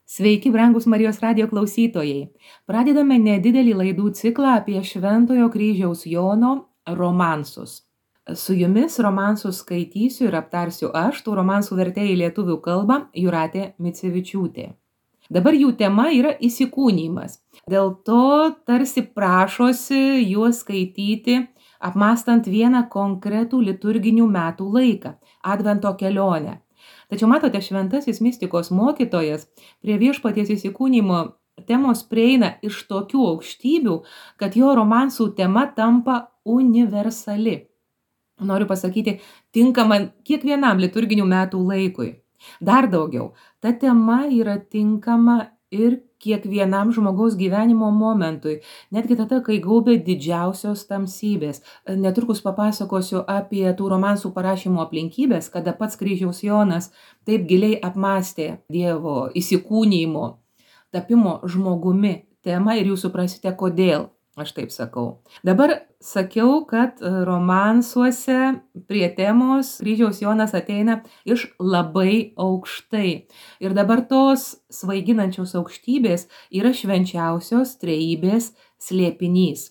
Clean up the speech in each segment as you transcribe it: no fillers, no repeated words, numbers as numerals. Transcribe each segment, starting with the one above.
Sveiki, brangus Marijos radijo klausytojai. Pradedame nedidelį laidų ciklą apie Šventojo kryžiaus Jono romansus. Su jumis romansus skaitysiu ir aptarsiu aš, tų romansų vertėja į lietuvių kalbą Jūratė Micevičiūtė. Dabar jų tema yra įsikūnymas. Dėl to tarsi prašosi juos skaityti, apmąstant vieną konkretų liturginių metų laiką – Advento kelionę. Tačiau matote, šventasis mistikos mokytojas prie viešpaties įsikūnymo temos prieina iš tokių aukštybių, kad jo romansų tema tampa universali. Noriu pasakyti, tinkama kiekvienam liturginių metų laikui. Dar daugiau, ta tema yra tinkama ir kiekvienam žmogaus gyvenimo momentui, netgi tada, kai gaubia didžiausios tamsybės. Netrukus papasakosiu apie tų romansų parašymo aplinkybės, kada pats kryžiaus Jonas taip giliai apmąstė Dievo įsikūnymo, tapimo žmogumi temą ir jūs suprasite, kodėl aš taip sakau. Dabar sakiau, kad romansuose prie temos kryžiaus Jonas ateina iš labai aukštai. Ir dabar tos svaiginančios aukštybės yra švenčiausios trejybės slėpinys.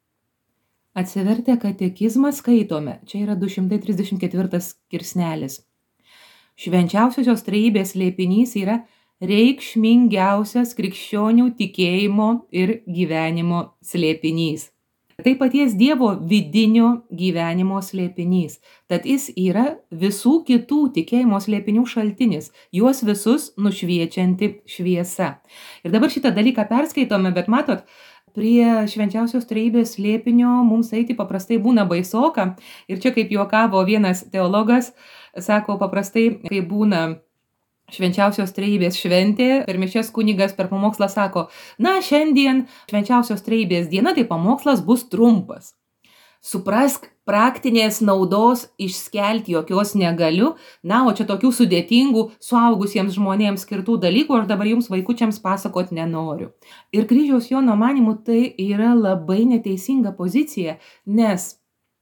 Atsivertę katekizmą skaitome, čia yra 234 skirsnelis. Švenčiausiosios trejybės slėpinys yra reikšmingiausias krikščionių tikėjimo ir gyvenimo slėpinys. Tai paties Dievo vidinio gyvenimo slėpinys. Tad jis yra visų kitų tikėjimo slėpinių šaltinis, juos visus nušviečianti šviesa. Ir dabar šitą dalyką perskaitome, bet matot, prie švenčiausios trejybės slėpinio mums eiti paprastai būna baisoka. Ir čia kaip juokavo vienas teologas, sako paprastai, kai būna švenčiausios trejybės šventė, per mišias kunigas per pamokslą sako, na, šiandien švenčiausios trejybės diena, tai pamokslas bus trumpas. Suprask, praktinės naudos išskelti jokios negaliu, na, o čia tokių sudėtingų suaugusiems žmonėms skirtų dalykų aš dabar jums vaikučiams pasakot nenoriu. Ir kryžiaus Jono manymu tai yra labai neteisinga pozicija, nes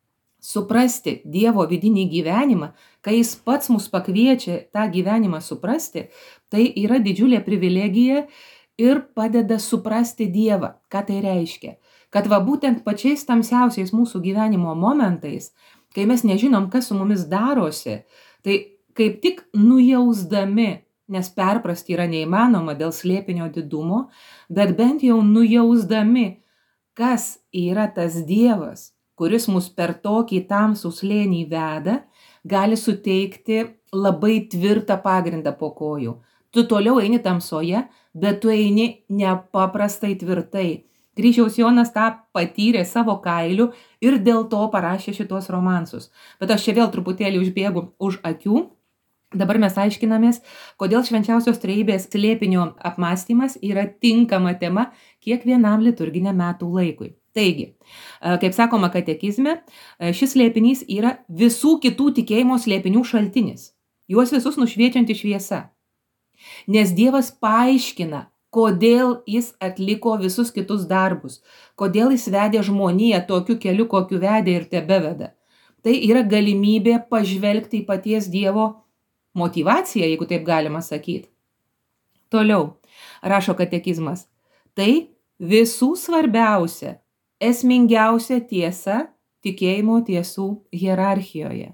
suprasti Dievo vidinį gyvenimą, kai jis pats mus pakviečia tą gyvenimą suprasti, tai yra didžiulė privilegija ir padeda suprasti Dievą. Ką tai reiškia? Kad va būtent pačiais tamsiausiais mūsų gyvenimo momentais, kai mes nežinom, kas su mumis darosi, tai kaip tik nujausdami, nes perprasti yra neįmanoma dėl slėpinio didumo, bet bent jau nujausdami, kas yra tas Dievas, kuris mus per tokį tamsų slėnį veda, gali suteikti labai tvirtą pagrindą po kojų. Tu toliau eini tamsoje, bet tu eini nepaprastai tvirtai. Kryžiaus Jonas tą patyrė savo kailiu ir dėl to parašė šitos romansus. Bet aš čia vėl truputėlį užbėgu už akių. Dabar mes aiškinamės, kodėl švenčiausios trejybės slėpinio apmąstymas yra tinkama tema kiekvienam liturginiam metų laikui. Taigi, kaip sakoma katekizme, šis slėpinys yra visų kitų tikėjimo slėpinių šaltinis. Juos visus nušviečianti šviesa. Nes Dievas paaiškina, kodėl jis atliko visus kitus darbus, kodėl jis vedė žmoniją tokiu keliu, kokiu vedė ir tebeveda. Tai yra galimybė pažvelgti į paties Dievo motyvaciją, jeigu taip galima sakyti. Toliau, rašo katekizmas, tai visų svarbiausia, esmingiausia tiesa tikėjimo tiesų hierarchijoje.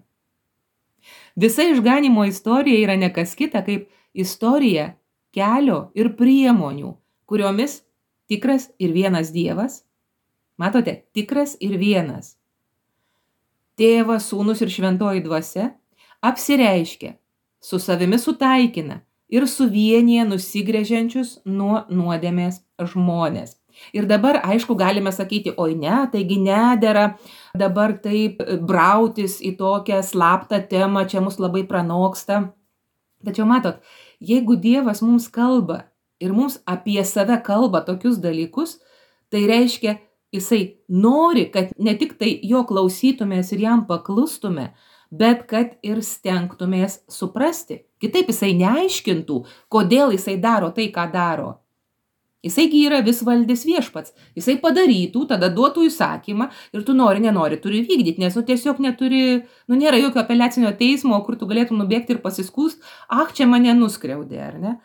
Visa išganimo istorija yra ne kas kita, kaip istorija kelio ir priemonių, kuriomis tikras ir vienas Dievas, matote, tikras ir vienas, Tėvas, Sūnus ir Šventoji Dvasia, apsireiškia, su savimi sutaikina ir suvienyje nusigręžiančius nuo nuodėmės žmonės. Ir dabar, aišku, galime sakyti, oi ne, taigi nedera dabar taip brautis į tokią slaptą temą, čia mus labai pranoksta. Tačiau matot, jeigu Dievas mums kalba ir mums apie save kalba tokius dalykus, tai reiškia, jisai nori, kad ne tik tai jo klausytumės ir jam paklustume, bet kad ir stengtumės suprasti. Kitaip jisai neaiškintų, kodėl jisai daro tai, ką daro. Jisaigi yra visvaldis viešpats. Jisai padarytų, tada duotų įsakymą ir tu nori, nenori, turi vykdyti, nes tiesiog neturi, nėra jokio apeliacinio teismo, kur tu galėtum nubėgti ir pasiskųst, čia mane nuskriaudė, ar ne?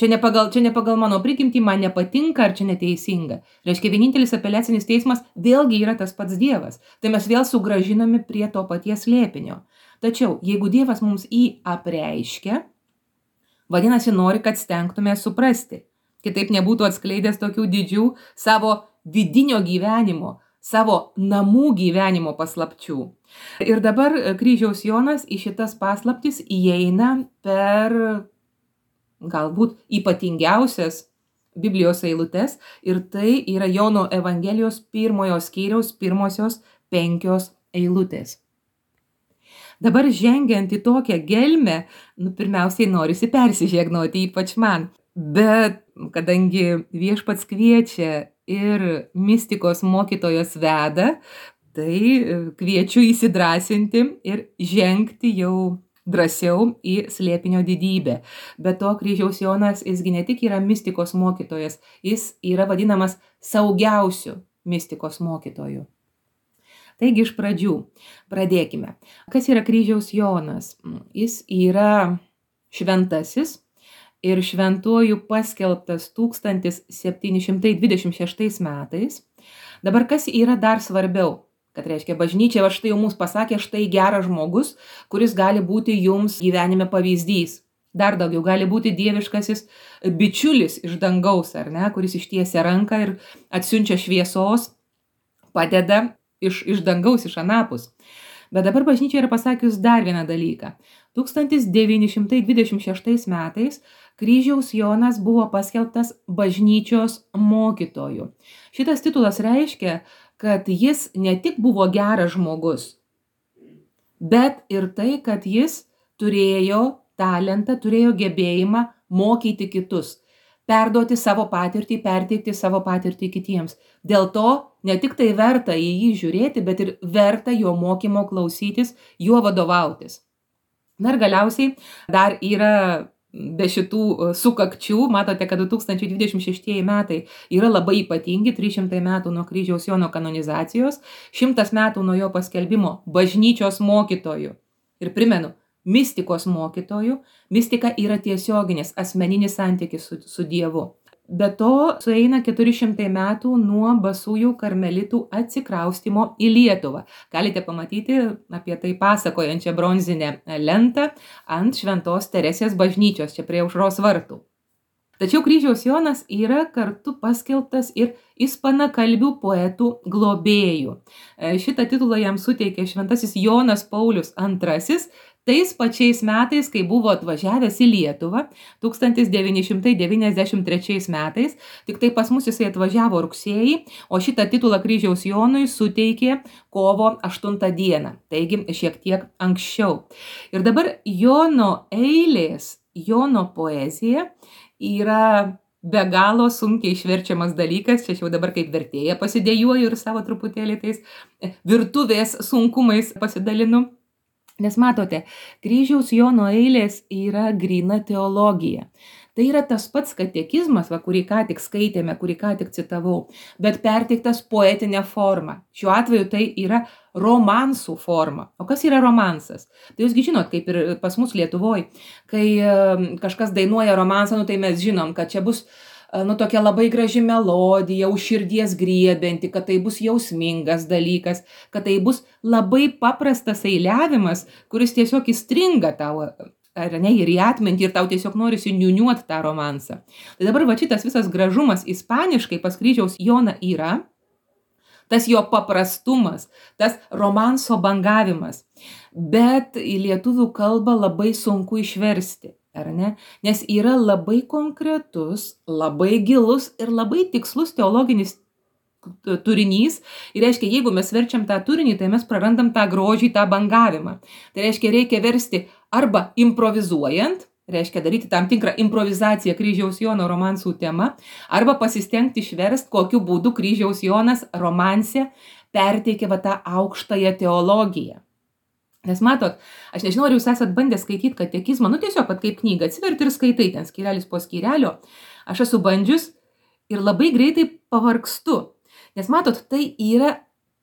Čia ne pagal mano prigimtį, man nepatinka ar čia neteisinga. Reiškia, vienintelis apeliacinis teismas vėlgi yra tas pats Dievas. Tai mes vėl sugrąžinami prie to paties slėpinio. Tačiau, jeigu Dievas mums apreiškia, vadinasi, nori, kad stengtume suprasti. Kitaip nebūtų atskleidęs tokių didžių savo vidinio gyvenimo, savo namų gyvenimo paslapčių. Ir dabar kryžiaus Jonas į šitas paslaptis įeina per galbūt ypatingiausias Biblijos eilutes ir tai yra Jono Evangelijos 1 skyriaus pirmosios 5 eilutės. Dabar žengiant į tokią gelmę, pirmiausiai norisi persižegnoti, ypač man. Bet kadangi Viešpats kviečia ir mistikos mokytojas veda, tai kviečiu įsidrąsinti ir žengti jau drąsiau į slėpinio didybę. Be to, kryžiaus Jonas, jisgi ne tik yra mistikos mokytojas, jis yra vadinamas saugiausiu mistikos mokytoju. Taigi iš pradžių pradėkime. Kas yra kryžiaus Jonas? Jis yra šventasis ir šventuoju paskelbtas 1726 metais. Dabar kas yra dar svarbiau? Kad reiškia, bažnyčia štai jau mums pasakė, štai geras žmogus, kuris gali būti jums gyvenime pavyzdys. Dar daugiau gali būti dieviškasis bičiulis iš dangaus, ar ne, kuris ištiesia ranką ir atsiunčia šviesos, padeda iš dangaus, iš anapus. Bet dabar bažnyčia yra pasakius dar vieną dalyką. 1926 metais kryžiaus Jonas buvo paskelbtas bažnyčios mokytoju. Šitas titulas reiškia, kad jis ne tik buvo geras žmogus, bet ir tai, kad jis turėjo talentą, turėjo gebėjimą mokyti kitus, perduoti savo patirtį, perteikti savo patirtį kitiems. Dėl to ne tik tai verta į jį žiūrėti, bet ir verta jo mokymo klausytis, juo vadovautis. Na ir galiausiai dar yra be šitų sukakčių, matote, kad 2026 metai yra labai ypatingi, 300 metų nuo kryžiaus Jono kanonizacijos, 100 metų nuo jo paskelbimo bažnyčios mokytojų. Ir primenu, mistikos mokytojų. Mistika yra tiesioginis, asmeninis santykis su Dievu. Be to, sueina 400 metų nuo basųjų karmelitų atsikraustimo į Lietuvą. Galite pamatyti apie tai pasakojančią bronzinę lentą ant Šventos Teresės bažnyčios, čia prie Aušros vartų. Tačiau kryžiaus Jonas yra kartu paskelbtas ir ispanakalbių poetų globėjų. Šitą titulą jam suteikė šventasis Jonas Paulius II, tais pačiais metais, kai buvo atvažiavęs į Lietuvą, 1993 metais, tik tai pas mus jisai atvažiavo rugsėjį, o šitą titulą kryžiaus Jonui suteikė kovo 8 dieną, taigi šiek tiek anksčiau. Ir dabar Jono eilės, Jono poezija yra be galo sunkiai išverčiamas dalykas, čia jau dabar kaip vertėja pasidėjuoju ir savo truputėlį tais virtuvės sunkumais pasidalinu. Nes matote, kryžiaus Jono eilės yra gryna teologija. Tai yra tas pats katekizmas, kurį ką tik skaitėme, kurį ką tik citavau, bet perteiktas poetinė forma. Šiuo atveju tai yra romansų forma. O kas yra romansas? Tai jūsgi žinot, kaip ir pas mus Lietuvoj, kai kažkas dainuoja romansą, tai mes žinom, kad čia bus tokia labai graži melodija, už širdies griebianti, kad tai bus jausmingas dalykas, kad tai bus labai paprastas eiliavimas, kuris tiesiog įstringa tau, ar ne, ir į atmintį, ir tau tiesiog norisi niuniuoti tą romansą. Tai dabar šitas visas gražumas ispaniškai pas kryžiaus Joną yra, tas jo paprastumas, tas romanso bangavimas, bet į lietuvių kalbą labai sunku išversti. Ar ne? Nes yra labai konkretus, labai gilus ir labai tikslus teologinis turinys. Ir reiškia, jeigu mes verčiam tą turinį, tai mes prarandam tą grožį, tą bangavimą. Tai reiškia, reikia versti arba improvizuojant, reiškia daryti tam tikrą improvizaciją kryžiaus Jono romansų tema, arba pasistengti išversti, kokiu būdu kryžiaus Jonas romanse perteikia tą aukštąją teologiją. Nes matot, aš nežinau, ar jūs esat bandę skaityti katekizmą, tiesiog kaip knygą, atsiverti ir skaitai ten skyrelis po skyrelio. Aš esu bandžius ir labai greitai pavargstu. Nes matot, tai yra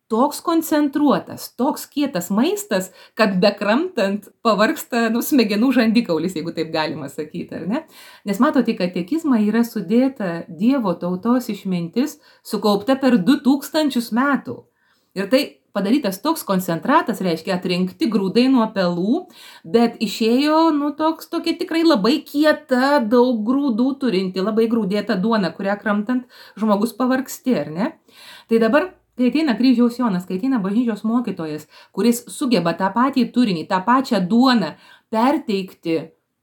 toks koncentruotas, toks kietas maistas, kad bekramtant pavargsta smegenų žandikaulis, jeigu taip galima sakyti, ar ne? Nes matote, į katekizmą yra sudėta Dievo tautos išmintis, sukaupta per 2000 metų. Ir tai padarytas toks koncentratas, reiškia atrinkti grūdai nuo pelų, bet išėjo tokia tikrai labai kieta, daug grūdų turinti, labai grūdėta duona, kurią kramtant žmogus pavargsti, ar ne? Tai dabar, kai ateina kryžiaus Jonas, kai ateina bažnyčios mokytojas, kuris sugeba tą patį turinį, tą pačią duoną perteikti,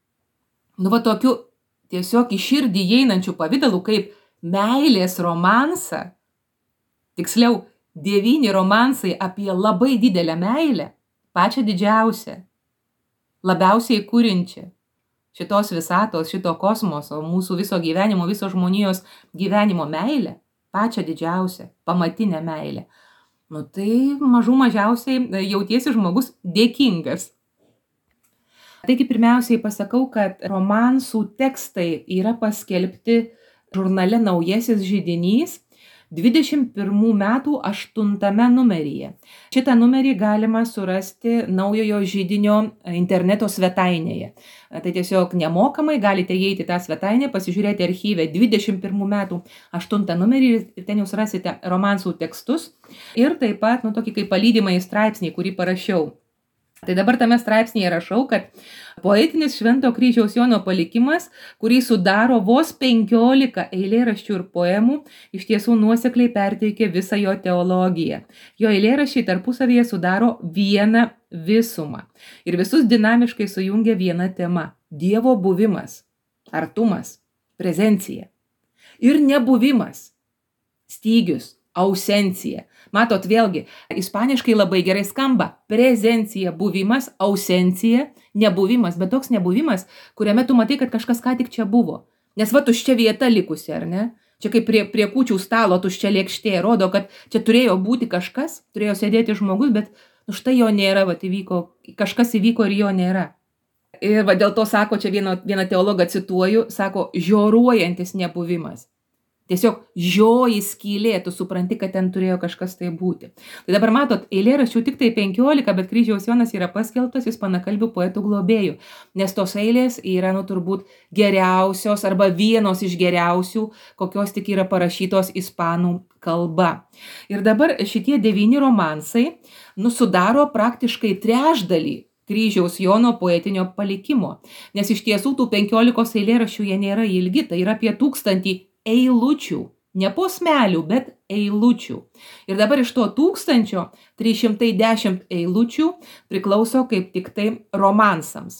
tokiu tiesiog į širdį įeinančių pavidalų kaip meilės romansą, tiksliau, 9 romansai apie labai didelę meilę, pačią didžiausią, labiausiai kūrinčią šitos visatos, šito kosmoso, mūsų viso gyvenimo, viso žmonijos gyvenimo meilę, pačią didžiausią, pamatinę meilę. Tai mažiausiai jautiesi žmogus dėkingas. Taigi pirmiausiai pasakau, kad romansų tekstai yra paskelbti žurnale Naujasis židinys 21 metų 8 numeryje. Šitą numerį galima surasti Naujojo židinio interneto svetainėje. Tai tiesiog nemokamai galite įeiti tą svetainę, pasižiūrėti archyve 21 metų 8 numerį ir ten jūs rasite romansų tekstus ir taip pat tokį kaip palydimąjį straipsnį, kurį parašiau. Tai dabar tame straipsnėje rašau, kad poetinis Švento kryžiaus Jono palikimas, kurį sudaro vos 15 eilėraščių ir poemų, iš tiesų nuosekliai perteikia visą jo teologiją. Jo eilėraščiai tarpusavyje sudaro vieną visumą ir visus dinamiškai sujungia viena tema – Dievo buvimas, artumas, prezencija. Ir nebuvimas, stygius, ausencija. Matot, vėlgi, ispaniškai labai gerai skamba prezencija, buvimas, ausencija, nebuvimas, bet toks nebuvimas, kuriame tu matai, kad kažkas ką tik čia buvo. Nes tuščia vieta likusi, ar ne? Čia kaip prie kūčių stalo tuščia lėkštė, rodo, kad čia turėjo būti kažkas, turėjo sėdėti žmogus, bet štai jo nėra, kažkas įvyko ir jo nėra. Ir dėl to sako, čia vieną teologą cituoju, sako, žioruojantis nebuvimas. Tiesiog žioji skylė, tu supranti, kad ten turėjo kažkas tai būti. Tai dabar matot, eilėraščių tik tai 15, bet kryžiaus Jonas yra paskelbtas ispanakalbių poetų globėjų, nes tos eilės yra turbūt geriausios arba vienos iš geriausių, kokios tik yra parašytos ispanų kalba. Ir dabar šitie 9 romansai sudaro praktiškai trečdalį kryžiaus Jono poetinio palikimo, nes iš tiesų tų 15 eilėraščių jie nėra ilgi, tai yra apie 1000 eilučių, ne posmelių, bet eilučių. Ir dabar iš to 1310 eilučių priklauso kaip tik tai romansams.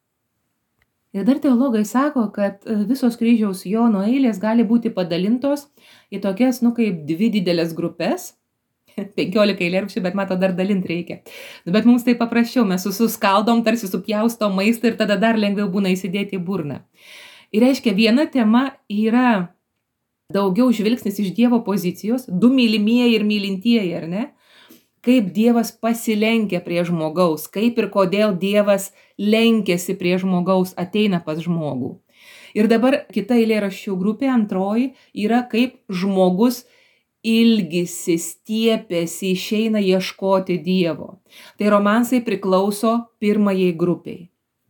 Ir dar teologai sako, kad visos kryžiaus Jono eilės gali būti padalintos į tokias, kaip 2 didelės grupės. 15 eilėraščių, bet dar dalinti reikia. Bet mums tai paprasčiau, mes suskaldom, tarsi supjaustom maistą ir tada dar lengviau būna įsidėti į burną. Ir reiškia, viena tema yra daugiau žvilgsnis iš Dievo pozicijos, 2 mylimieji ir mylintieji, ar ne? Kaip Dievas pasilenkia prie žmogaus, kaip ir kodėl Dievas lenkėsi prie žmogaus, ateina pas žmogų. Ir dabar kita eilėraščių grupė, antroji, yra kaip žmogus ilgisi, stiepiasi, išeina ieškoti Dievo. Tai romansai priklauso pirmajai grupiai.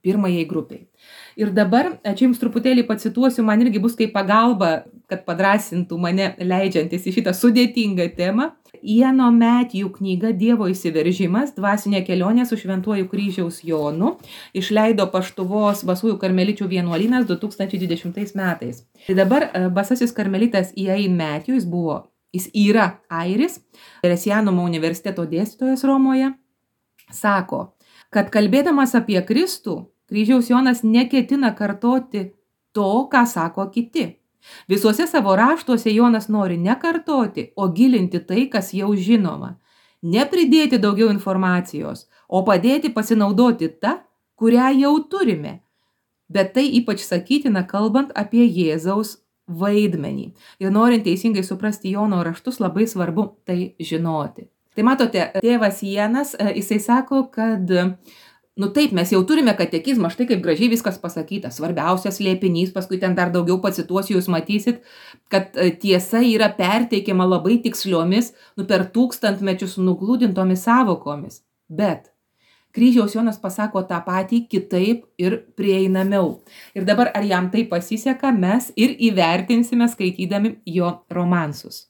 Ir dabar, čia jums truputėlį pacituosiu, man irgi bus kaip pagalba, kad padrąsintų mane leidžiantis į šitą sudėtingą temą. Iano Matthew knyga Dievo įsiveržimas, dvasinė kelionė su Šventuoju kryžiaus Jonu, išleido Paštuvos Basųjų karmeličių vienuolynas 2020 metais. Tai dabar basasis karmelitas Ian Matthew, jis yra airis, Teresianumo universiteto dėstytojas Romoje, sako, kad kalbėdamas apie Kristų, kryžiaus Jonas neketina kartoti to, ką sako kiti. Visuose savo raštuose Jonas nori nekartoti, o gilinti tai, kas jau žinoma. Nepridėti daugiau informacijos, o padėti pasinaudoti tą, kurią jau turime. Bet tai ypač sakytina, kalbant apie Jėzaus vaidmenį. Ir norint teisingai suprasti Jono raštus, labai svarbu tai žinoti. Tai matote, tėvas Ianas, jisai sako, kad Nu taip, mes jau turime katekizmą, štai kaip gražiai viskas pasakyta. Svarbiausias slėpinys, paskui ten dar daugiau pacituosiu, jūs matysit, kad tiesa yra perteikiama labai tiksliomis, per tūkstantmečius nuglūdintomis sąvokomis. Bet kryžiaus Jonas pasako tą patį kitaip ir prieinamiau. Ir dabar, ar jam tai pasiseka, mes ir įvertinsime skaitydami jo romansus.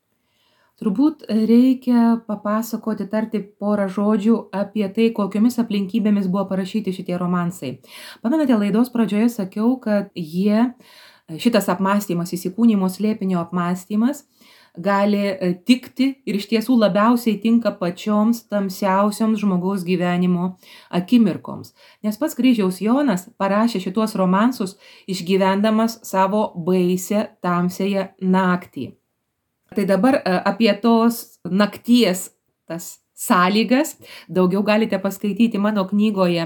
Turbūt reikia papasakoti, tarti porą žodžių apie tai, kokiomis aplinkybėmis buvo parašyti šitie romansai. Pamenate, laidos pradžioje sakiau, kad šitas apmąstymas, įsikūnymo slėpinio apmąstymas, gali tikti ir iš tiesų labiausiai tinka pačioms tamsiausioms žmogaus gyvenimo akimirkoms. Nes pats kryžiaus Jonas parašė šitos romansus išgyvendamas savo baisę tamsiąją naktį. Tai dabar apie tos nakties tas sąlygas daugiau galite paskaityti mano knygoje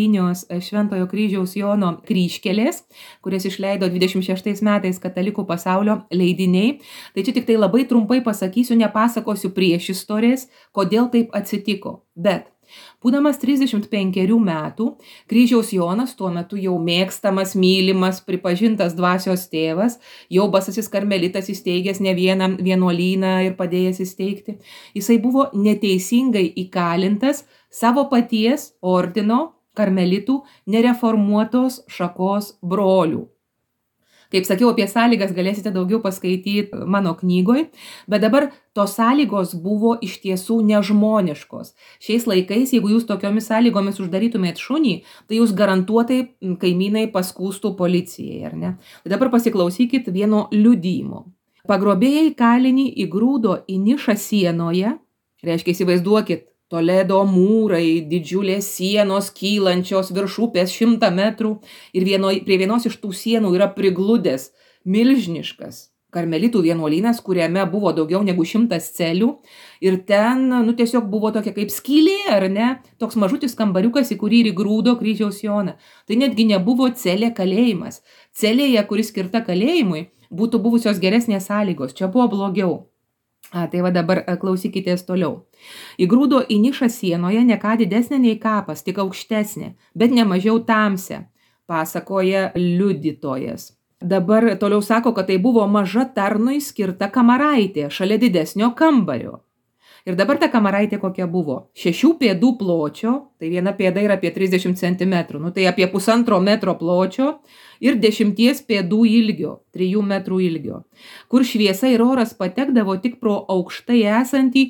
9 Šventojo kryžiaus Jono kryžkelės, kurias išleido 26 metais Katalikų pasaulio leidiniai. Tai čia tik tai labai trumpai pasakysiu, nepasakosiu priešistorės, kodėl taip atsitiko. Bet būdamas 35 metų, kryžiaus Jonas, tuo metu jau mėgstamas, mylimas, pripažintas dvasios tėvas, jau basasis karmelitas įsteigęs ne vieną vienuolyną ir padėjęs įsteigti, jisai buvo neteisingai įkalintas savo paties ordino karmelitų nereformuotos šakos brolių. Kaip sakiau, apie sąlygas galėsite daugiau paskaityti mano knygoj, bet dabar tos sąlygos buvo iš tiesų nežmoniškos. Šiais laikais, jeigu jūs tokiomis sąlygomis uždarytumėt šunį, tai jūs garantuotai kaimynai paskūstų policijai, ar ne? Tai dabar pasiklausykit vieno liudijimo. Pagrobėjai kalinį įgrūdo į nišą sienoje, reiškia įsivaizduokit, Toledo mūrai, didžiulės sienos kylančios virš upės 100 metrų ir prie vienos iš tų sienų yra prigludęs milžiniškas karmelitų vienuolynas, kuriame buvo daugiau negu 100 celių ir ten tiesiog buvo tokia kaip skylė, ar ne, toks mažutis kambariukas, į kurį įgrūdo kryžiaus Joną. Tai netgi nebuvo celė kalėjimas. Celėje, kuris skirta kalėjimui, būtų buvusios geresnės sąlygos, čia buvo blogiau. Tai va dabar klausykitės toliau. Įgrūdo į nišą sienoje ne ką didesnė nei kapas, tik aukštesnė, bet ne mažiau tamsia, pasakoja liudytojas. Dabar toliau sako, kad tai buvo maža tarnui skirta kamaraitė šalia didesnio kambario. Ir dabar ta kamaraitė kokia buvo? 6 pėdų pločio, tai viena pėda yra apie 30 cm, tai apie 1,5 metro pločio ir 10 pėdų ilgio, 3 metrų ilgio, kur šviesa ir oras patekdavo tik pro aukštai esantį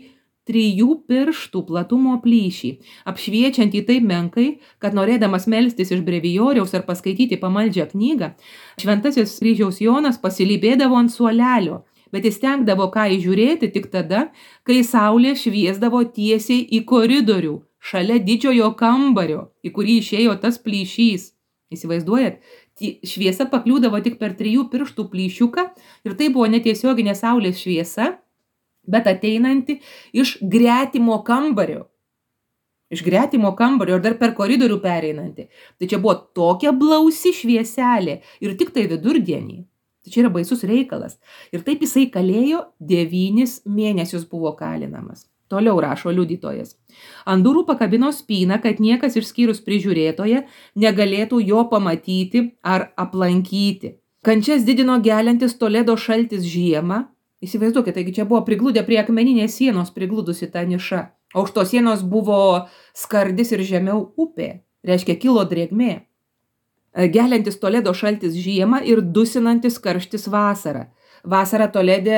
3 pirštų platumo plyšį, apšviečiantį taip menkai, kad norėdamas melstis iš brevijoriaus ar paskaityti pamaldžią knygą, šventasis kryžiaus Jonas pasilybėdavo ant suolelio, bet jis stengdavo ką įžiūrėti tik tada, kai saulė šviesdavo tiesiai į koridorių, šalia didžiojo kambario, į kurį išėjo tas plyšys. Įsivaizduojat, šviesa pakliūdavo tik per 3 pirštų plyšiuką ir tai buvo netiesioginė saulės šviesa, bet ateinanti iš gretimo kambario. Iš gretimo kambario ir dar per koridorių pereinanti. Tai čia buvo tokia blausi švieselė ir tik tai vidurdienį. Tai čia yra baisus reikalas. Ir taip jisai kalėjo 9 mėnesius buvo kalinamas. Toliau rašo liudytojas. Ant durų pakabino spyną, kad niekas išskyrus prižiūrėtoje negalėtų jo pamatyti ar aplankyti. Kančias didino geliantis Toledo šaltis žiemą. Įsivaizduokit, taigi čia buvo prigludę prie akmeninės sienos prigludusi ta niša. Aukštos sienos buvo skardis ir žemiau upė. Reiškia, kilo drėgmė. Geliantis Toledo šaltis žiemą ir dusinantis karštis vasarą. Vasarą Tolede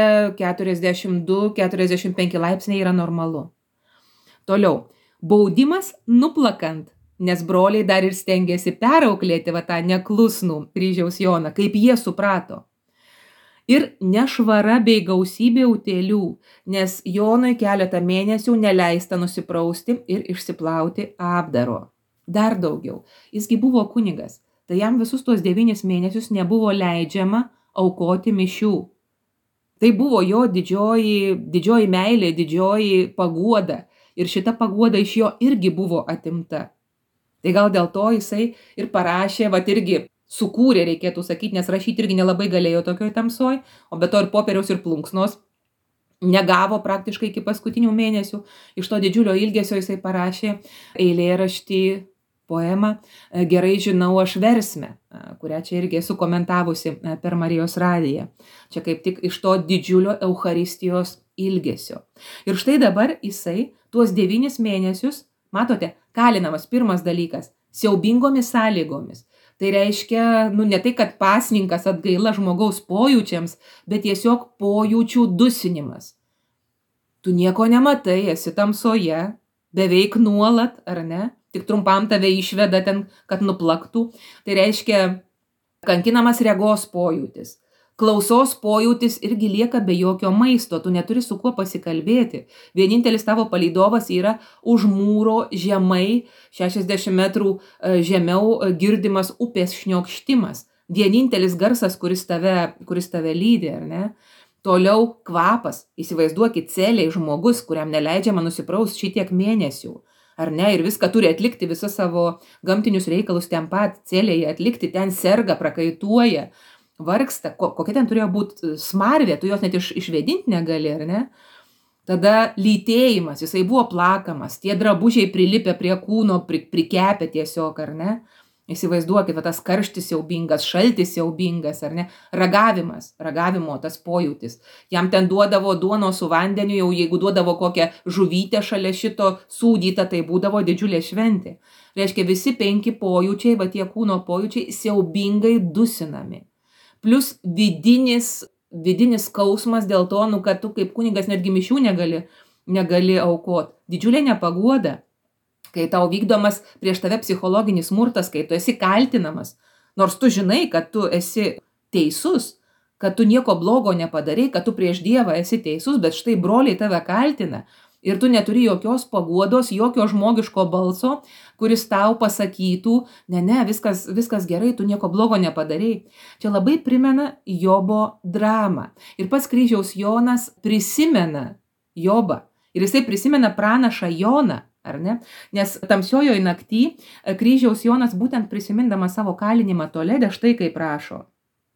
42-45 laipsniai yra normalu. Toliau. Baudimas nuplakant, nes broliai dar ir stengėsi perauklėti tą neklusnų kryžiaus Joną, kaip jie suprato. Ir nešvara bei gausybė utėlių, nes Jonui keletą mėnesių neleista nusiprausti ir išsiplauti apdaro. Dar daugiau. Jisgi buvo kunigas. Tai jam visus tuos 9 mėnesius nebuvo leidžiama aukoti mišių. Tai buvo jo didžioji meilė, didžioji paguoda. Ir šita paguoda iš jo irgi buvo atimta. Tai gal dėl to jisai ir parašė, irgi sukūrė, reikėtų sakyti, nes rašyti irgi nelabai galėjo tokioj tamsoj, o be to ir popieriaus ir plunksnos negavo praktiškai iki paskutinių mėnesių. Iš to didžiulio ilgesio jisai parašė eilėraštį poemą Gerai žinau aš versmę, kurią čia irgi esu komentavusi per Marijos radiją. Čia kaip tik iš to didžiulio Eucharistijos ilgesio. Ir štai dabar jisai tuos 9 mėnesius, matote, kalinamas pirmas dalykas, siaubingomis sąlygomis. Tai reiškia, ne tai, kad pasninkas atgaila žmogaus pojūčiams, bet tiesiog pojūčių dusinimas. Tu nieko nematai, esi tamsoje, beveik nuolat, ar ne? Tik trumpam tave išveda ten, kad nuplaktų. Tai reiškia, kankinamas regos pojūtis. Klausos pojūtis irgi lieka be jokio maisto, tu neturi su kuo pasikalbėti. Vienintelis tavo palydovas yra už mūro žemai, 60 metrų žemiau girdimas upės šniokštimas. Vienintelis garsas, kuris tave lydi, ar ne? Toliau kvapas, įsivaizduokit celiai žmogus, kuriam neleidžiama nusipraust šitiek mėnesių. Ar ne? Ir viską turi atlikti, visą savo gamtinius reikalus ten pat celėje atlikti, ten serga, prakaituoja. Vargsta, kokia ten turėjo būti smarvė, tu jos net išvėdinti negali, ar ne? Tada lytėjimas, jisai buvo plakamas, tie drabužiai prilipę prie kūno, prikepę tiesiog, ar ne? Įsivaizduokit, tas karštis siaubingas, šaltis siaubingas, ar ne? Ragavimo tas pojūtis. Jam ten duodavo duonos su vandeniu, jau jeigu duodavo kokią žuvytę šalia šito sūdytą, tai būdavo didžiulė šventė. Reiškia, visi 5 pojūčiai, va tie kūno pojūčiai siaubingai dusinami. Plus vidinis skausmas dėl to, kad tu kaip kunigas netgi mišių negali aukot. Didžiulė nepaguoda, kai tau vykdomas prieš tave psichologinis smurtas, kai tu esi kaltinamas, nors tu žinai, kad tu esi teisus, kad tu nieko blogo nepadarei, kad tu prieš Dievą esi teisus, bet štai broliai tave kaltina. Ir tu neturi jokios paguodos, jokio žmogiško balso, kuris tau pasakytų, ne, viskas gerai, tu nieko blogo nepadarei. Čia labai primena Jobo dramą. Ir pats kryžiaus Jonas prisimena Jobą. Ir jisai prisimena pranašą Joną, ar ne? Nes tamsiojoj naktį kryžiaus Jonas būtent prisimindamas savo kalinimą Tolede, štai kaip rašo.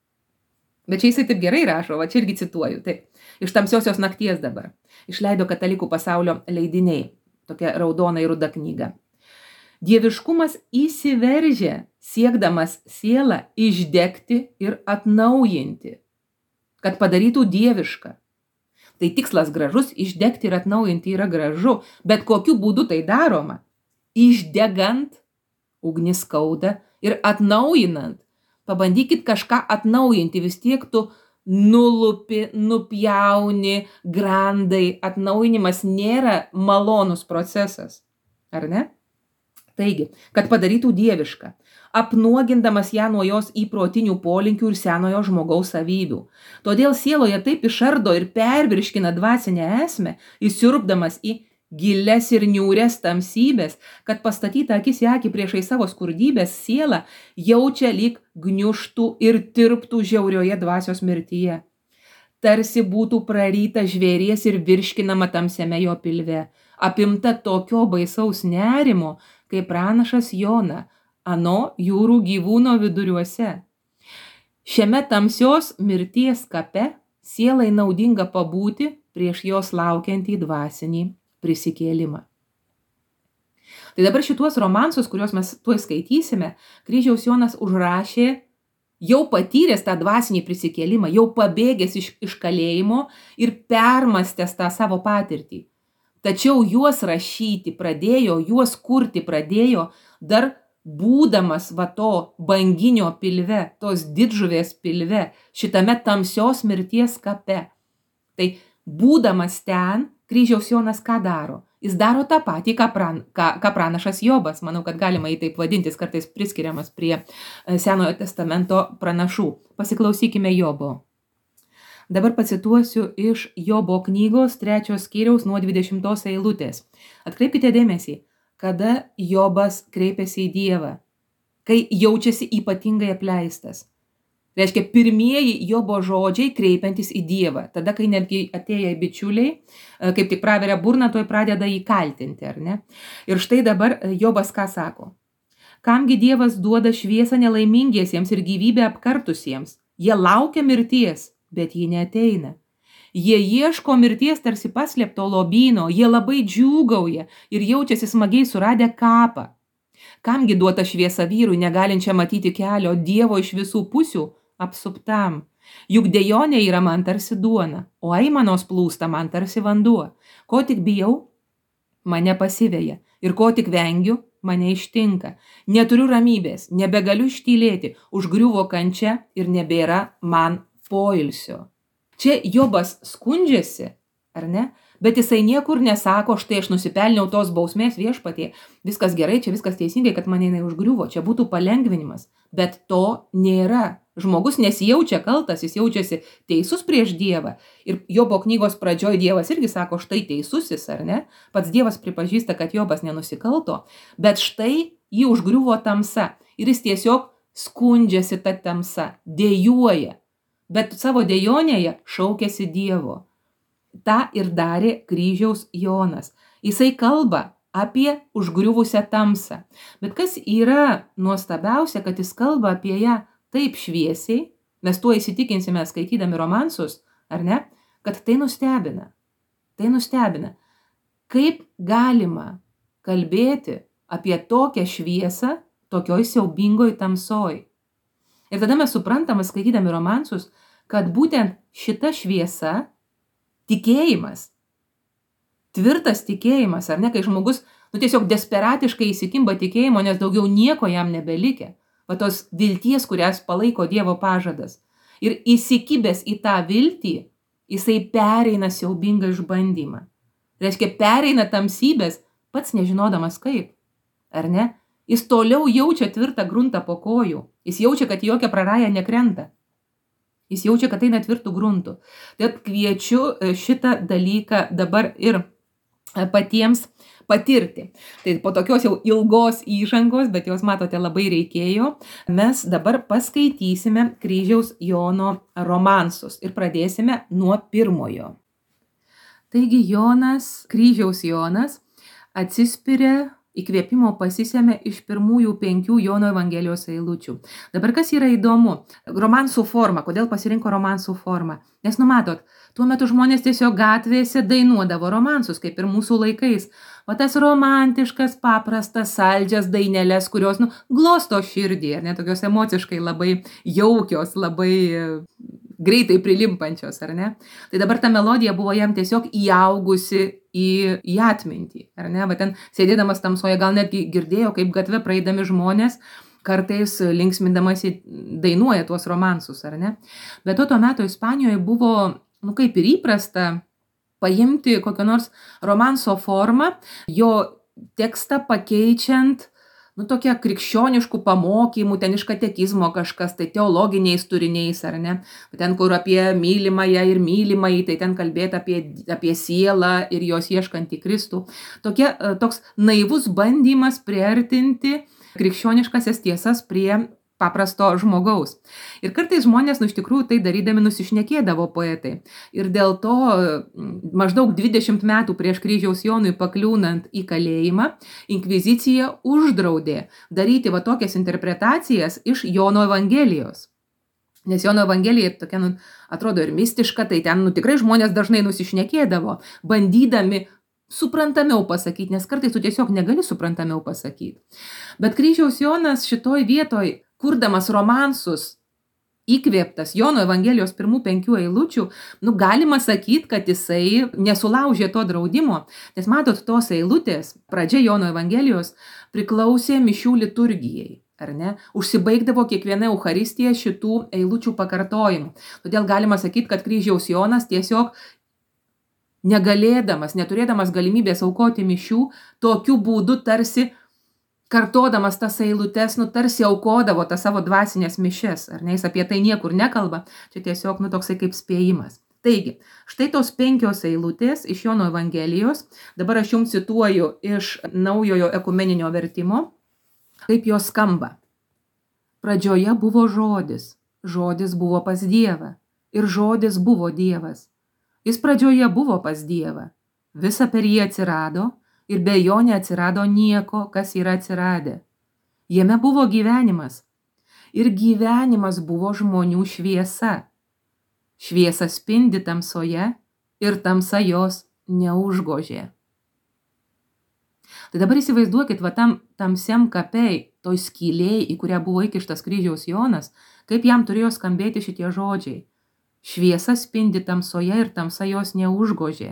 Bet čia jisai taip gerai rašo, va čia irgi cituoju, taip. Iš tamsiosios nakties dabar. Išleido Katalikų pasaulio leidiniai. Tokia raudona ir ruda knyga. Dieviškumas įsiveržė, siekdamas sielą išdegti ir atnaujinti, kad padarytų dievišką. Tai tikslas gražus, išdegti ir atnaujinti yra gražu, bet kokiu būdu tai daroma? Išdegant, ugnis skauda, ir atnaujinant. Pabandykit kažką atnaujinti, vis tiek tu nulupi, nupjauni, grandai. Atnaujinimas nėra malonus procesas, ar ne? Taigi, kad padarytų dievišką, apnuogindamas ją nuo jos įprotinių polinkių ir senojo žmogaus savybių. Todėl sieloje taip išardo ir pervirškina dvasinę esmę, įsiurbdamas į giles ir niūrės tamsybės, kad pastatyta akis į akį priešai savo skurdybės siela jaučia lyg gniužtų ir tirptų žiaurioje dvasios mirtyje. Tarsi būtų praryta žvėries ir virškinama tamsiame jo pilve, apimta tokio baisaus nerimo, kaip pranašas Jona, ano jūrų gyvūno viduriuose. Šiame tamsios mirties kape sielai naudinga pabūti prieš jos laukiantį dvasinį prisikėlimą. Tai dabar šituos romansus, kuriuos mes tuoj skaitysime, kryžiaus Jonas užrašė jau patyręs tą dvasinį prisikėlimą, jau pabėgęs iš kalėjimo ir permastęs tą savo patirtį. Tačiau juos rašyti pradėjo, juos kurti pradėjo dar būdamas va to banginio pilve, tos didžuvės pilve, šitame tamsios mirties kape. Tai būdamas ten, kryžiaus Jonas ką daro? Jis daro tą patį, ką pranašas Jobas. Manau, kad galima jį taip vadintis, kartais priskiriamas prie Senojo testamento pranašų. Pasiklausykime Jobo. Dabar pacituosiu iš Jobo knygos 3 skyriaus nuo 20 eilutės. Atkreipkite dėmesį, kada Jobas kreipiasi į Dievą, kai jaučiasi ypatingai apleistas. Reiškia, pirmieji Jobo žodžiai kreipiantis į Dievą. Tada, kai netgi atėję bičiuliai, kaip tik praveria burną, toj pradeda jį kaltinti, ar ne? Ir štai dabar Jobas ką sako? Kamgi Dievas duoda šviesą nelaimingiesiems ir gyvybę apkartusiems? Jie laukia mirties, bet ji neateina. Jie ieško mirties tarsi paslėpto lobyno, jie labai džiūgauja ir jaučiasi smagiai suradę kapą. Kamgi duota šviesa vyrui, negalinčia matyti kelio Dievo iš visų pusių apsuptam? Juk dejonė yra man tarsi duona, o aimanos plūsta man tarsi vanduo. Ko tik bijau, mane pasiveja, ir ko tik vengiu, mane ištinka. Neturiu ramybės, nebegaliu ištylėti, užgriuvo kančia ir nebėra man poilsio. Čia Jobas skundžiasi, ar ne? Bet jisai niekur nesako, štai aš nusipelniau tos bausmės viešpatie, viskas gerai, čia viskas teisingai, kad mane jinai užgriuvo, čia būtų palengvinimas. Bet to nėra. Žmogus nesijaučia kaltas, jis jaučiasi teisus prieš Dievą. Ir Jobo knygos pradžioj Dievas irgi sako, štai teisusis, ar ne? Pats Dievas pripažįsta, kad Jobas nenusikalto, bet štai jį užgriuvo tamsa. Ir jis tiesiog skundžiasi tą tamsą, dejuoja. Bet savo dejonėje šaukėsi Dievo. Ta ir darė kryžiaus Jonas. Jisai kalba apie užgriuvusią tamsą. Bet kas yra nuostabiausia, kad jis kalba apie ją taip šviesiai, mes tuo įsitikinsime skaitydami romansus, ar ne, kad tai nustebina. Tai nustebina. Kaip galima kalbėti apie tokią šviesą, tokioj siaubingoj tamsoj? Ir tada mes suprantame, skaitydami romansus, kad būtent šita šviesa, tikėjimas, tvirtas tikėjimas, ar ne, kai žmogus tiesiog desperatiškai įsikimba tikėjimo, nes daugiau nieko jam nebelikę, va tos vilties, kurias palaiko Dievo pažadas. Ir įsikibęs į tą viltį, jisai pereina siaubingą išbandymą. Reiškia, pereina tamsybės, pats nežinodamas kaip, ar ne? Jis toliau jaučia tvirtą gruntą po kojų, jis jaučia, kad jokia praraja nekrenta. Jis jaučia, kad eina tvirtų gruntų. Tai kviečiu šitą dalyką dabar ir patiems patirti. Tai po tokios jau ilgos įžangos, bet jos matote labai reikėjo, mes dabar paskaitysime kryžiaus Jono romansus ir pradėsime nuo pirmojo. Taigi Jonas, kryžiaus Jonas, atsispiria, įkvėpimo pasisėmė iš pirmųjų 5 Jono Evangelijos eilučių. Dabar kas yra įdomu? Romansų forma. Kodėl pasirinko romansų formą? Nes numatot, tuo metu žmonės tiesiog gatvėse dainuodavo romansus, kaip ir mūsų laikais. O tas romantiškas, paprastas, saldžias dainelės, kurios glosto širdį, ar ne, tokios emociškai labai jaukios, labai greitai prilimpančios, ar ne? Tai dabar ta melodija buvo jam tiesiog įaugusi į atmintį, ar ne? Va ten sėdėdamas tamsoje gal netgi girdėjo, kaip gatve praeidami žmonės kartais linksmindamasi dainuoja tuos romansus, ar ne? Bet tuo metu Ispanijoje buvo, kaip ir įprasta, paimti kokią nors romanso formą, jo tekstą pakeičiant, tokia krikščioniškų pamokymų, ten iš katekizmo kažkas, tai teologiniais turiniais, ar ne? Ten, kur apie mylimąją ir mylimąjį, tai ten kalbėti apie sielą ir jos ieškantį Kristų. Toks naivus bandymas priartinti krikščioniškasias tiesas prie paprasto žmogaus. Ir kartais žmonės, iš tikrųjų, tai darydami nusišnekėdavo poetai. Ir dėl to maždaug 20 metų prieš kryžiaus Jonui pakliūnant į kalėjimą, inkvizicija uždraudė daryti va tokias interpretacijas iš Jono Evangelijos. Nes Jono Evangelija tokia, atrodo ir mistiška, tai ten tikrai žmonės dažnai nusišnekėdavo, bandydami suprantamiau pasakyti, nes kartais tu tiesiog negali suprantamiau pasakyti. Bet kryžiaus Jonas šitoj vietoj, kurdamas romansus, įkvėptas Jono Evangelijos pirmų 5 eilučių, galima sakyti, kad jisai nesulaužė to draudimo, nes matot, tos eilutės, pradžia Jono Evangelijos, priklausė mišių liturgijai, ar ne? Užsibaigdavo kiekviena Eucharistija šitų eilučių pakartojimu. Todėl galima sakyti, kad kryžiaus Jonas tiesiog negalėdamas, neturėdamas galimybės aukoti mišių, tokiu būdu tarsi kartodamas tas eilutes, tarsi aukodavo tas savo dvasinės mišias, ar ne, jis apie tai niekur nekalba, čia tiesiog, toksai kaip spėjimas. Taigi, štai tos 5 eilutės iš Jono Evangelijos, dabar aš jums cituoju iš naujojo ekumeninio vertimo, kaip jos skamba. Pradžioje buvo žodis, žodis buvo pas Dievą, ir žodis buvo Dievas. Jis pradžioje buvo pas Dievą, visa per jį atsirado, ir be jo neatsirado nieko, kas yra atsiradę. Jame buvo gyvenimas, ir gyvenimas buvo žmonių šviesa. Šviesa spindi tamsoje, ir tamsa jos neužgožė. Tai dabar įsivaizduokit, va tam tamsiam kapei, toj skylėj, į kurią buvo įkištas kryžiaus Jonas, kaip jam turėjo skambėti šitie žodžiai. Šviesa spindi tamsoje ir tamsa jos neužgožė.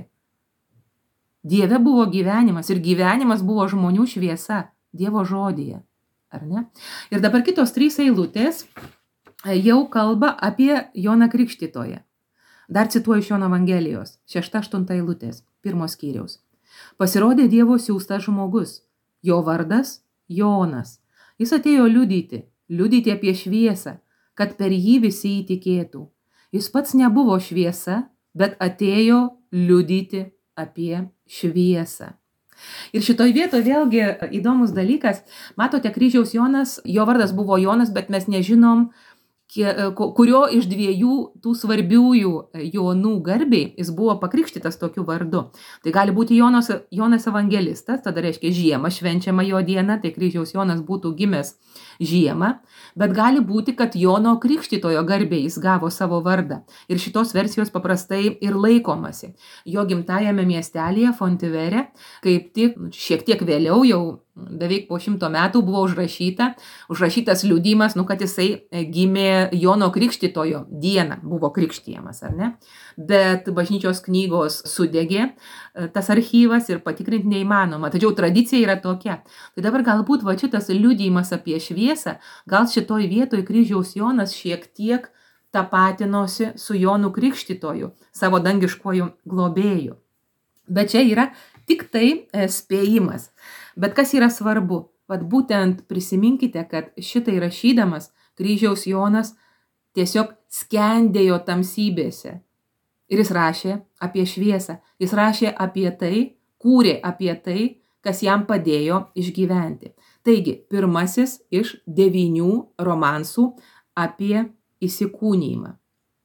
Dieve buvo gyvenimas ir gyvenimas buvo žmonių šviesa, Dievo žodyje. Ar ne? Ir dabar kitos 3 eilutės jau kalba apie Joną Krikštytoją. Dar cituoju iš Jono Evangelijos, 6-8 eilutės, 1 skyriaus. Pasirodė Dievo siųstas žmogus, jo vardas Jonas. Jis atėjo liudyti apie šviesą, kad per jį visi įtikėtų. Jis pats nebuvo šviesa, bet atėjo liudyti apie šviesą. Ir šitoj vietoj vėlgi įdomus dalykas, matote, kryžiaus Jonas, jo vardas buvo Jonas, bet mes nežinom, kurio iš 2 tų svarbiųjų Jonų garbei jis buvo pakrikštytas tokiu vardu. Tai gali būti Jonas evangelistas, tada reiškia žiemą švenčiama jo diena, tai kryžiaus Jonas būtų gimęs žiemą, bet gali būti, kad Jono Krikštytojo garbei jis gavo savo vardą. Ir šitos versijos paprastai ir laikomasi. Jo gimtajame miestelėje Fontivere, kaip tik šiek tiek vėliau, jau beveik po 100 metų buvo užrašytas liudijimas, kad jisai gimė Jono Krikštytojo dieną, buvo krikštijamas, ar ne? Bet bažnyčios knygos sudegė tas archyvas ir patikrinti neįmanoma. Tačiau tradicija yra tokia. Tai dabar galbūt va šitas liudijimas apie šviesą, gal šitoj vietoj kryžiaus Jonas šiek tiek tapatinosi su Jonu Krikštytoju, savo dangiškuoju globėju. Bet čia yra tik tai spėjimas. Bet kas yra svarbu? Vat būtent prisiminkite, kad šitai rašydamas kryžiaus Jonas tiesiog skendėjo tamsybėse. Ir jis rašė apie šviesą. Jis rašė apie tai, kūrė apie tai, kas jam padėjo išgyventi. Taigi, pirmasis iš 9 romansų apie įsikūnijimą.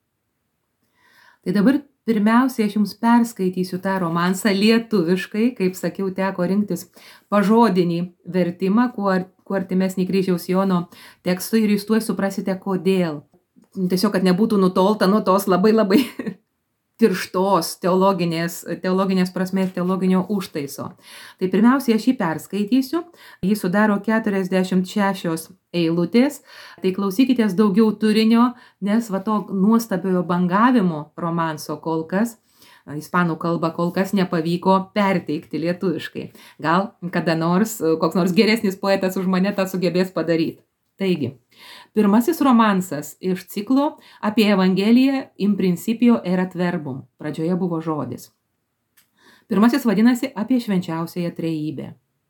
Tai dabar pirmiausiai aš jums perskaitysiu tą romansą lietuviškai, kaip sakiau, teko rinktis pažodinį vertimą, kuo artimesnį kryžiaus Jono tekstui ir jūs tuoj suprasite, kodėl. Tiesiog, kad nebūtų nutolta nuo tos labai tirštos teologinės prasmės, teologinio užtaiso. Tai pirmiausiai aš jį perskaitysiu, jį sudaro 46 eilutės, tai klausykitės daugiau turinio, nes va to nuostabiojo bangavimo romanso kol kas, ispanų kalba kol kas nepavyko perteikti lietuviškai. Gal kada nors, koks nors geresnis poetas už mane tą sugebės padaryti. Taigi, pirmasis romansas iš ciklo apie Evangeliją in principio erat verbum. Pradžioje buvo žodis. Pirmasis vadinasi apie švenčiausiąją trejybę.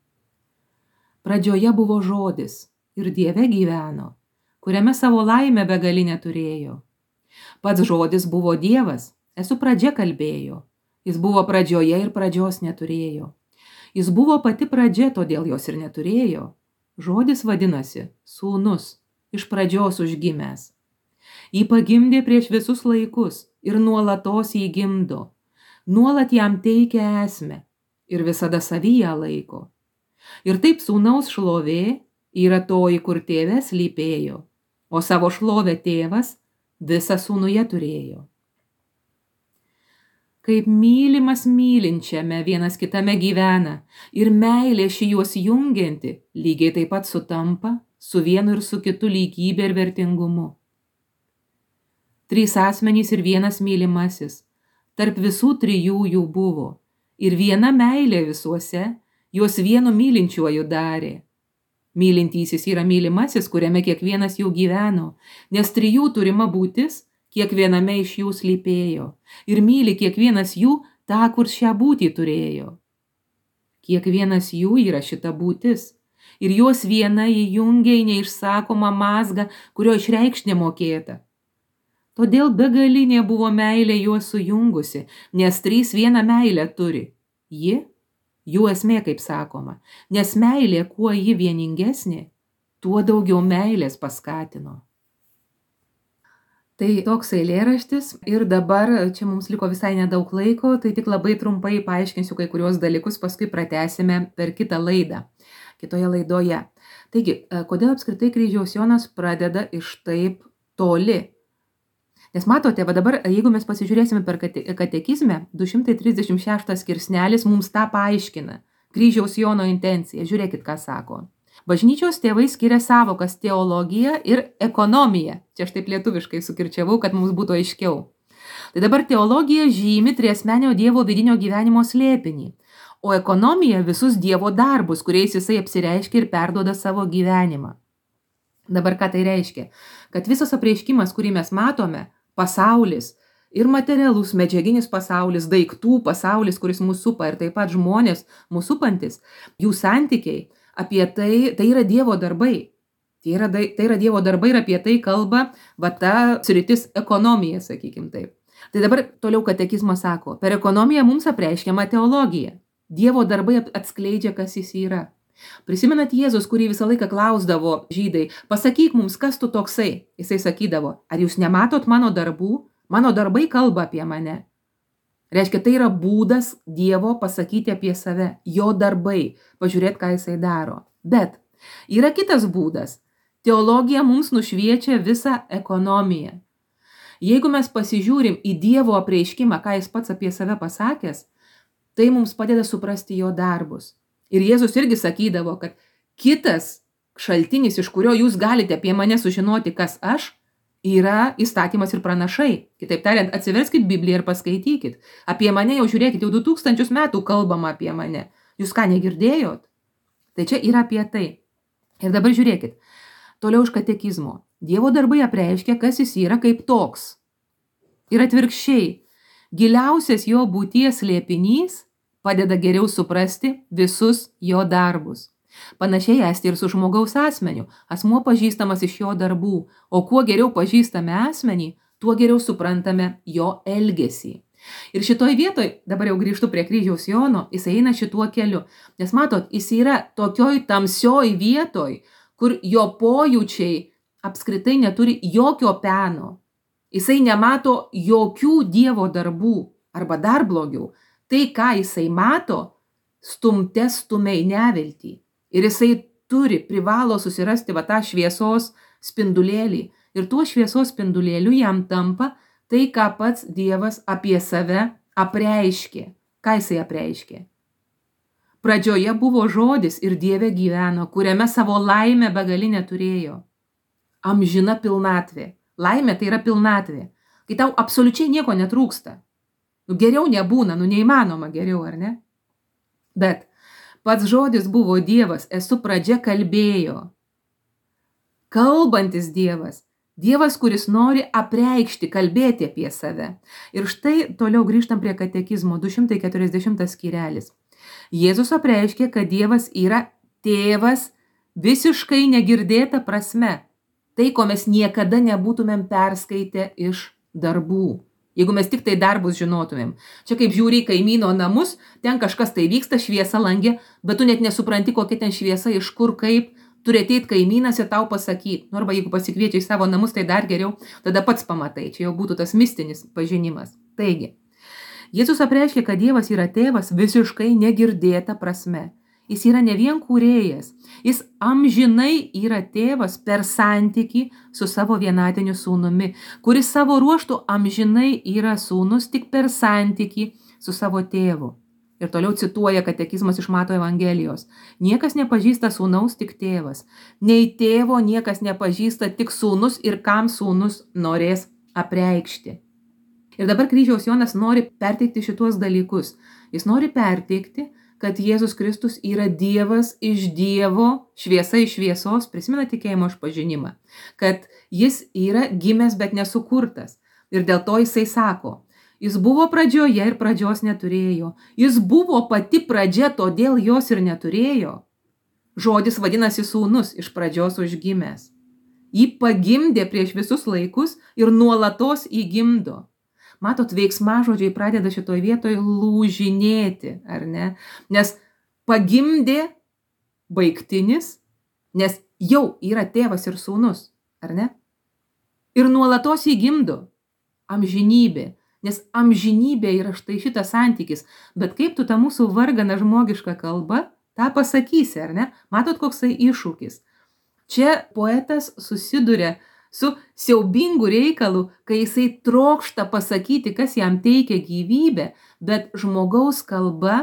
Pradžioje buvo žodis ir Dieve gyveno, kuriame savo laimę begalinę turėjo. Pats žodis buvo Dievas, esu pradžia kalbėjo. Jis buvo pradžioje ir pradžios neturėjo. Jis buvo pati pradžia, todėl jos ir neturėjo. Žodis vadinasi sūnus, iš pradžios užgimęs. Jį pagimdė prieš visus laikus ir nuolatos jį gimdo. Nuolat jam teikia esmę ir visada savyje laiko. Ir taip sūnaus šlovė yra toji, kur tėvas lypėjo, o savo šlovę tėvas visą sūnuje turėjo. Kaip mylimas mylinčiame vienas kitame gyvena ir meilė ši juos jungianti lygiai taip pat sutampa su vienu ir su kitu lygybė ir vertingumu. 3 asmenys ir vienas mylimasis, tarp visų 3 jų buvo ir viena meilė visuose, juos vienu mylinčiuoju darė. Mylintysis yra mylimasis, kuriame kiekvienas jų gyveno, nes 3 turima būtis kiekviename iš jų slypėjo ir myli kiekvienas jų tą, kur šią būtį turėjo. Kiekvienas jų yra šita būtis ir juos viena įjungia į neišsakomą mazgą, kurio išreikšti nemokėta. Todėl begalinė buvo meilė juos sujungusi, nes 3 vieną meilę turi. Ji, jų esmė, kaip sakoma, nes meilė, kuo ji vieningesnė, tuo daugiau meilės paskatino. Tai toks eilėraštis ir dabar čia mums liko visai nedaug laiko, tai tik labai trumpai paaiškinsiu kai kurios dalykus, paskui pratęsime per kitą laidą, kitoje laidoje. Taigi, kodėl apskritai kryžiaus Jonas pradeda iš taip toli? Nes matote, va dabar, jeigu mes pasižiūrėsime per katekizmę, 236 skirsnelis mums tą paaiškina, kryžiaus Jono intenciją. Žiūrėkit, ką sako. Bažnyčios tėvai skiria savokas teologiją ir ekonomiją. Čia aš taip lietuviškai sukirčiavau, kad mums būtų aiškiau. Tai dabar teologija žymi triasmenio Dievo vidinio gyvenimo slėpinį, o ekonomija visus Dievo darbus, kuriais jisai apsireiškia ir perduoda savo gyvenimą. Dabar ką tai reiškia? Kad visas apreiškimas, kurį mes matome, pasaulis ir materialus, medžiaginis pasaulis, daiktų pasaulis, kuris mūsų supa ir taip pat žmonės mūsų supantis, jų santykiai, apie tai yra Dievo darbai. Tai yra Dievo darbai ir apie tai kalba ta sritis ekonomija, sakykim taip. Tai dabar toliau katekizmas sako, per ekonomiją mums apreiškiama teologija. Dievo darbai atskleidžia, kas jis yra. Prisimenat Jėzus, kurį visą laiką klausdavo žydai, pasakyk mums, kas tu toksai. Jisai sakydavo, ar jūs nematot mano darbų? Mano darbai kalba apie mane. Reiškia, tai yra būdas Dievo pasakyti apie save, jo darbai, pažiūrėti, ką jisai daro. Bet yra kitas būdas. Teologija mums nušviečia visą ekonomiją. Jeigu mes pasižiūrim į Dievo apreiškimą, ką jis pats apie save pasakęs, tai mums padeda suprasti jo darbus. Ir Jėzus irgi sakydavo, kad kitas šaltinis, iš kurio jūs galite apie mane sužinoti, kas aš, yra įstatymas ir pranašai. Kitaip tariant, atsiverskit Bibliją ir paskaitykit. Apie mane jau žiūrėkit, jau 2000 metų kalbama apie mane. Jūs ką negirdėjot? Tai čia yra apie tai. Ir dabar žiūrėkit. Toliau iš katekizmo. Dievo darbai apreiškia, kas jis yra kaip toks. Ir atvirkščiai. Giliausias jo būties slėpinys padeda geriau suprasti visus jo darbus. Panašiai esti ir su žmogaus asmeniu. Asmuo pažįstamas iš jo darbų, o kuo geriau pažįstame asmenį, tuo geriau suprantame jo elgesį. Ir šitoj vietoj, dabar jau grįžtu prie kryžiaus Jono, jis eina šituo keliu. Nes matot, jis yra tokioj tamsioj vietoj, kur jo pojūčiai apskritai neturi jokio peno. Jisai nemato jokių Dievo darbų, arba dar blogiau. Tai, ką jisai mato, stumia į neviltį. Ir jisai privalo susirasti tą šviesos spindulėlį. Ir tuo šviesos spindulėliu jam tampa tai, ką pats Dievas apie save apreiškė. Ką jisai apreiškė? Pradžioje buvo žodis ir Dieve gyveno, kuriame savo laimę begalinę turėjo. Amžina pilnatvė. Laimė tai yra pilnatvė. Kai tau absoliučiai nieko netrūksta. Geriau nebūna, neįmanoma geriau, ar ne? Bet pats žodis buvo Dievas, esu pradžia kalbėjo. Kalbantis Dievas. Dievas, kuris nori apreikšti, kalbėti apie save. Ir štai toliau grįžtam prie katekizmo, 240 skyrelis. Jėzus apreiškė, kad Dievas yra tėvas visiškai negirdėta prasme. Tai, ko mes niekada nebūtumėm perskaitę iš darbų. Jeigu mes tik tai darbus žinotumėm. Čia kaip žiūri į kaimyno namus, ten kažkas tai vyksta, šviesa langė, bet tu net nesupranti, kokia ten šviesa, iš kur, kaip, turi ateit kaimynas ir tau pasakyti. Arba jeigu pasikviečia į savo namus, tai dar geriau, tada pats pamatai. Čia jau būtų tas mistinis pažinimas. Taigi, Jėzus apreiškė, kad Dievas yra tėvas visiškai negirdėta prasme. Jis yra ne vien kūrėjas, jis amžinai yra tėvas per santykį su savo vienatiniu sūnumi, kuris savo ruožtu amžinai yra sūnus tik per santykį su savo tėvu. Ir toliau cituoja katekizmas iš Mato Evangelijos. Niekas nepažįsta sūnaus, tik tėvas. Nei tėvo niekas nepažįsta, tik sūnus ir kam sūnus norės apreikšti. Ir dabar kryžiaus Jonas nori perteikti šituos dalykus. Jis nori perteikti, kad Jėzus Kristus yra Dievas iš Dievo, šviesa iš šviesos, prisimena tikėjimo išpažinimą, kad jis yra gimęs, bet nesukurtas. Ir dėl to jisai sako, jis buvo pradžioje ir pradžios neturėjo. Jis buvo pati pradžia, todėl jos ir neturėjo. Žodis vadinasi sūnus, iš pradžios užgimęs. Jį pagimdė prieš visus laikus ir nuolatos įgimdo. Matot, veiksmažodžiai pradeda šitoj vietoj lūžinėti, ar ne? Nes pagimdė baigtinis, nes jau yra tėvas ir sūnus, ar ne? Ir nuolatos įgimdo amžinybė, nes amžinybė yra štai šitas santykis. Bet kaip tu tą mūsų varganą žmogišką kalbą, tą pasakysi, ar ne? Matot, koksai iššūkis. Čia poetas susiduria su siaubingu reikalu, kai jisai trokšta pasakyti, kas jam teikia gyvybę, bet žmogaus kalba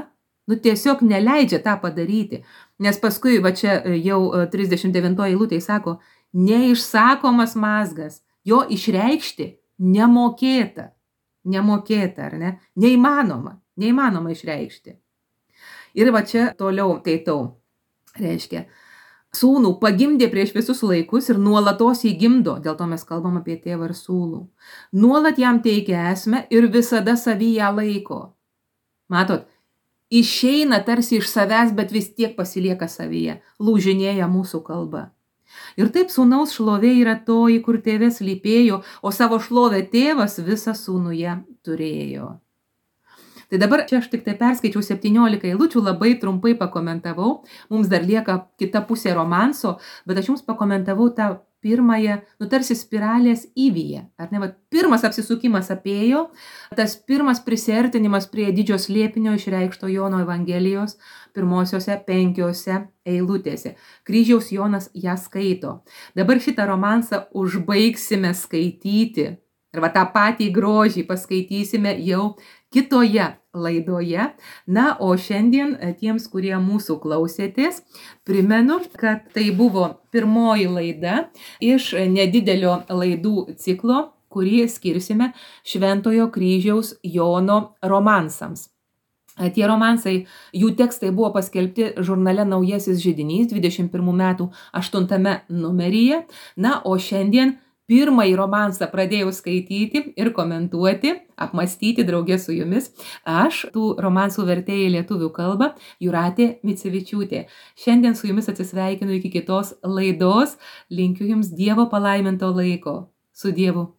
tiesiog neleidžia tą padaryti. Nes paskui, va čia jau 39 eilutėje sako, neišsakomas mazgas, jo išreikšti nemokėta. Nemokėta, ar ne? Neįmanoma išreikšti. Ir va čia toliau skaitau, reiškia, sūnų pagimdė prieš visus laikus ir nuolatos jį gimdo, dėl to mes kalbam apie tėvą ir sūnų. Nuolat jam teikia esmę ir visada savyje laiko. Matot, išeina tarsi iš savęs, bet vis tiek pasilieka savyje, lūžinėja mūsų kalba. Ir taip sūnaus šlovė yra toji, kur tėvė slypėjo, o savo šlovę tėvas visą sūnuje turėjo. Tai dabar čia aš tik tai perskaičiau 17 eilučių, labai trumpai pakomentavau, mums dar lieka kita pusė romanso, bet aš jums pakomentavau tą pirmąją, tarsi spiralės įvyje, ar ne, pirmas apsisukimas apėjo, tas pirmas prisiartinimas prie didžio slėpinio išreikšto Jono Evangelijos pirmosiose 5 eilutėse. Kryžiaus Jonas ją skaito. Dabar šitą romansą užbaigsime skaityti ir tą patį grožį paskaitysime jau kitoje laidoje. Na, o šiandien tiems, kurie mūsų klausėtės, primenu, kad tai buvo pirmoji laida iš nedidelio laidų ciklo, kurį skirsime Šventojo kryžiaus Jono romansams. Tie romansai, jų tekstai buvo paskelbti žurnale Naujasis židinys 21 metų 8 numeryje. Na, o šiandien pirmąjį romansą pradėjau skaityti ir komentuoti, apmąstyti draugė su jumis. Aš, tų romansų vertėja į lietuvių kalbą, Jūratė Micevičiūtė. Šiandien su jumis atsisveikinu iki kitos laidos. Linkiu jums Dievo palaiminto laiko. Su Dievu.